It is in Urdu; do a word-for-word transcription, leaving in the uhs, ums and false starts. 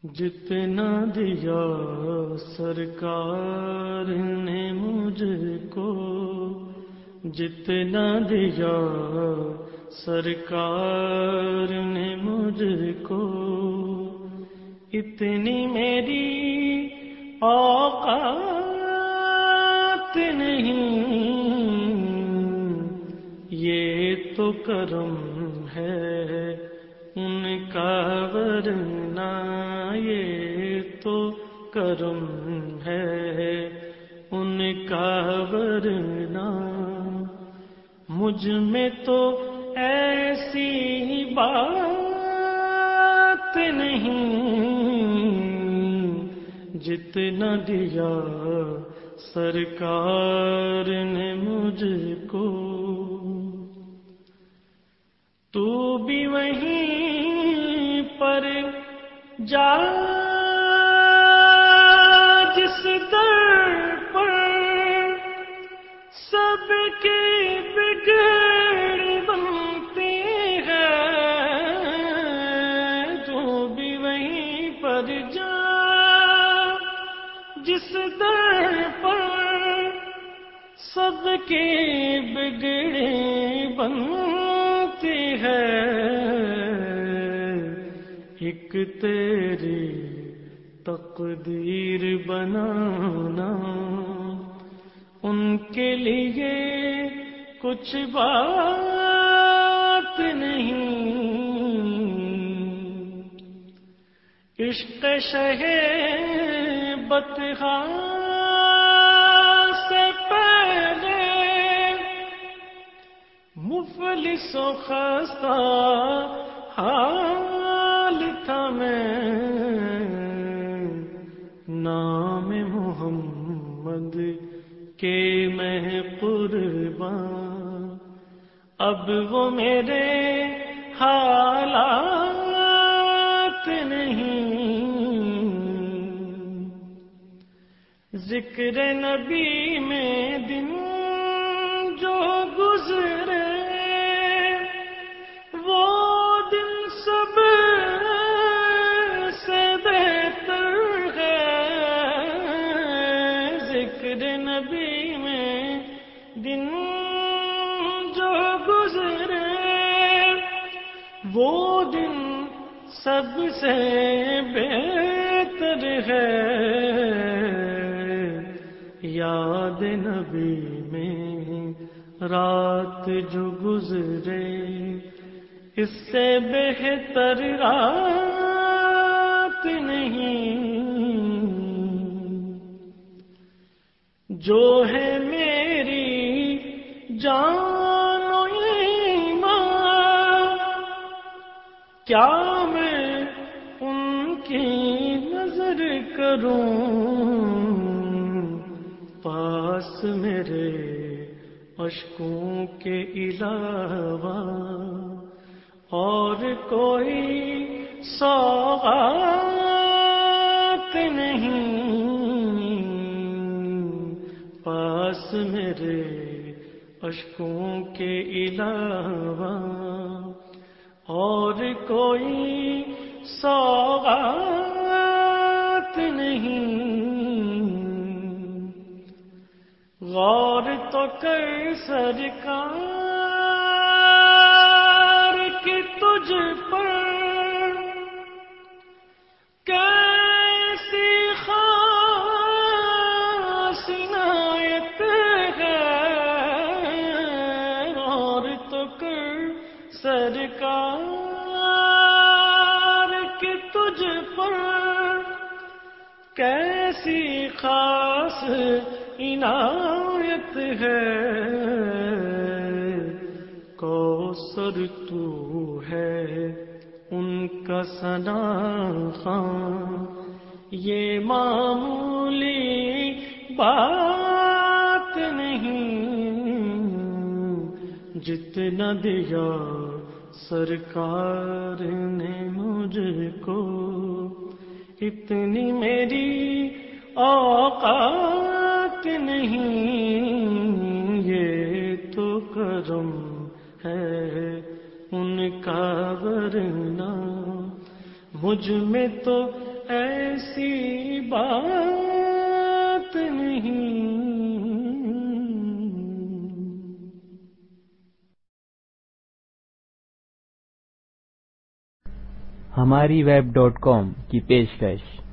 جتنا دیا سرکار نے مجھ کو، جتنا دیا سرکار نے مجھ کو، اتنی میری اوقات نہیں، یہ تو کرم ہے ان کا، ورنہ یہ تو کرم ہے ان کا، ورنہ مجھ میں تو ایسی بات نہیں، جتنا دیا سرکار نے مجھ کو۔ تو بھی وہیں پر جا جس در پر سب کی بگڑ بنتی ہے، تو بھی وہیں پر جا جس در پر سب کی بگڑی بنتی ہے، ایک تیری تقدیر بنانا ان کے لیے کچھ بات نہیں، عشق شہ بطحا سے پہلے مفلس و خستہ حال تھا میں، نام محمد کے میں قربان، اب وہ میرے حالات نہیں، ذکر نبی میں دن جو گزرے وہ دن سب سے بہتر ہے، ذکر نبی میں دن جو گزرے وہ دن سب سے بہتر ہے، یاد نبی میں رات جو گزرے اس سے بہتر رات نہیں، جو ہے میری جان و ایمان، کیا میں ان کی نظر کروں، پاس میرے اشکوں کے علاوہ اور کوئی سوغات نہیں، پاس میرے اشکوں کے علاوہ اور کوئی سوغات نہیں، غور تو کر سرکار کی تجھ پر کیسی خاص عنایت ہے، غور تو کر سرکار کی تجھ پر کیسی خاص عنایت ہے، کوثر تو ہے ان کا ثنا خواں، یہ معمولی بات نہیں، جتنا دیا سرکار نے مجھ کو، اتنی میری اوقات نہیں، یہ تو کرم ہے ان کا، ورنہ مجھ میں تو ایسی بات نہیں. ہماری ویب ڈاٹ کام کی پیشکش